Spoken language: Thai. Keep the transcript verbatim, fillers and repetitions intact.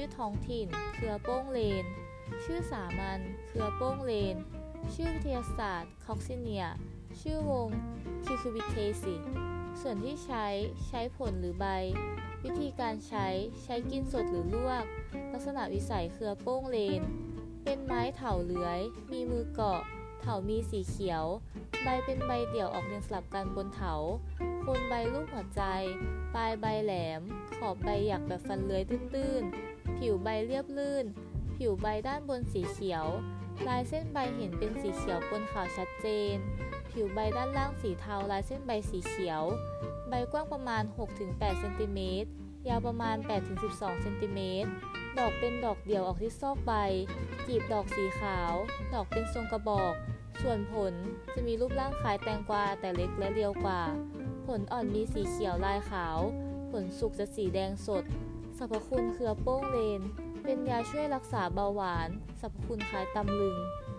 ท้องถิ่นเครือโป้งเลนชื่อสามัญเครือโป้งเลนชื่อวิทยาศาสตร์คอกซิเนียชื่อวงคิวคิวบิเทซิส่วนที่ใช้ใช้ผลหรือใบวิธีการใช้ใช้กินสดหรือลวกลักษณะวิสัยเครือโป้งเลนเป็นไม้เถาเลื้อยมีมือเกาะเถามีสีเขียวใบเป็นใบเดี่ยวออกเรียงสลับกันบนเถาโคนใบรูปหัวใจปลายใบแหลมขอบใบหยักแบบฟันเลื้อยตื้นๆผิวใบเรียบลื่นผิวใบด้านบนสีเขียวลายเส้นใบเห็นเป็นสีเขียวปนขาวชัดเจนผิวใบด้านล่างสีเทาลายเส้นใบสีเขียวใบกว้างประมาณ หกถึงแปด เซนติเมตรยาวประมาณ แปดถึงสิบสอง เซนติเมตรดอกเป็นดอกเดี่ยวออกที่ซอกใบกีบดอกสีขาวดอกเป็นทรงกระบอกส่วนผลจะมีรูปร่างคล้ายแตงกวาแต่เล็กและเรียวกว่าผลอ่อนมีสีเขียวลายขาวผลสุกจะสีแดงสดสรรพคุณเครือโป้งเลนเป็นยาช่วยรักษาเบาหวานสรรพคุณคล้ายตำลึง